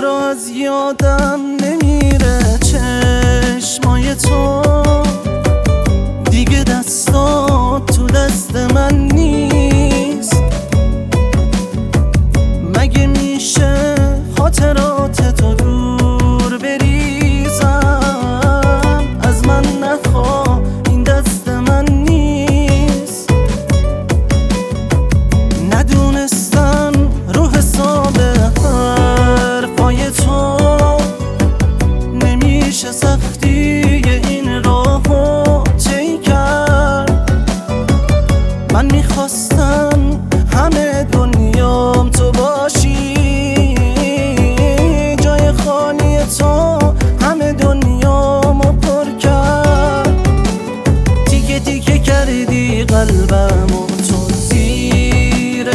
چرا از یادم نمیره چشمای تو، دیگه دستات تو دست من نیست. مگه میشه خاطرات تو دور بریزم؟ از من نخوا، این دست من نیست. ندونستم رو حساب حرفای تو نمیشه سختی این راهو طی کرد. من میخواستم همه دنیام تو باشی، جای خالی تو همه دنیامو پر کرد. تیکه تیکه کردی قلبمو تو زیر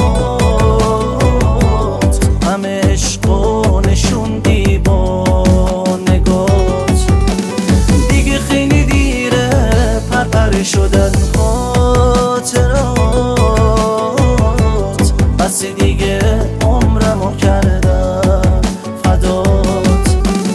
پات، همه عشقو نشوندی با نگات. دیگه خیلی دیره پرپر شدن خاطرات، بس دیگه عمرمو کردم فدات.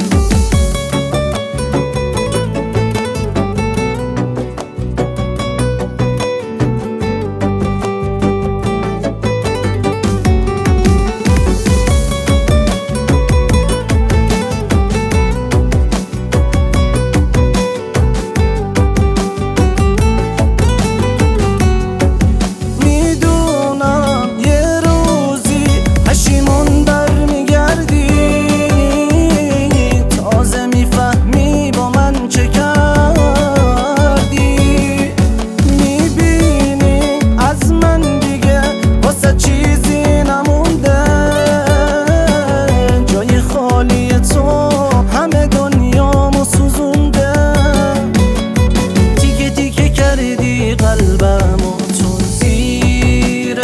قلبمو تو زیر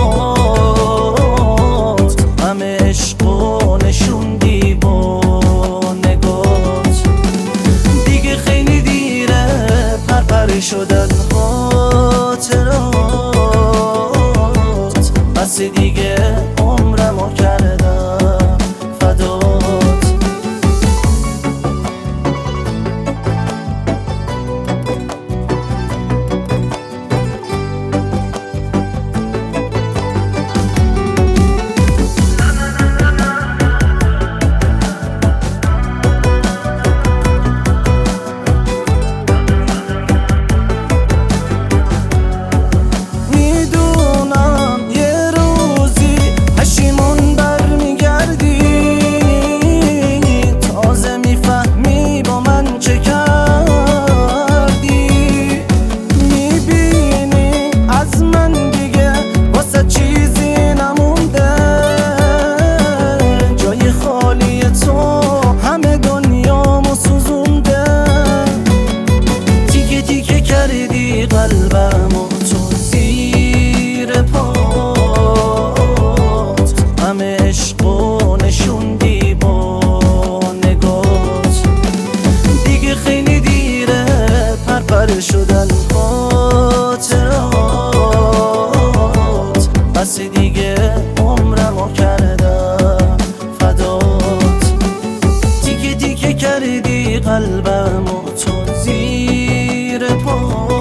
پات، همه عشقو نشوندی با نگات. دیگه خیلی دیره پرپر شدن خاطرات، بس دیگه عمرمو کردم فدات. قلبمو تو زیر پات، همه عشقو نشوندی با نگات. دیگه خیلی دیره پرپر شدن خاطرات، بس دیگه عمرمو کردم فدات. تیکه تیکه کردی قلبمو تو زیر پات،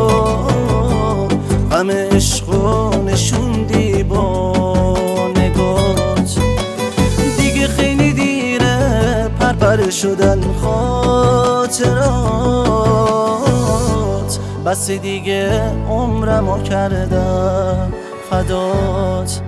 همه عشقو نشوندی با نگات. دیگه خیلی دیره پرپر شدن خاطرات، بس دیگه عمرمو کردم فدات.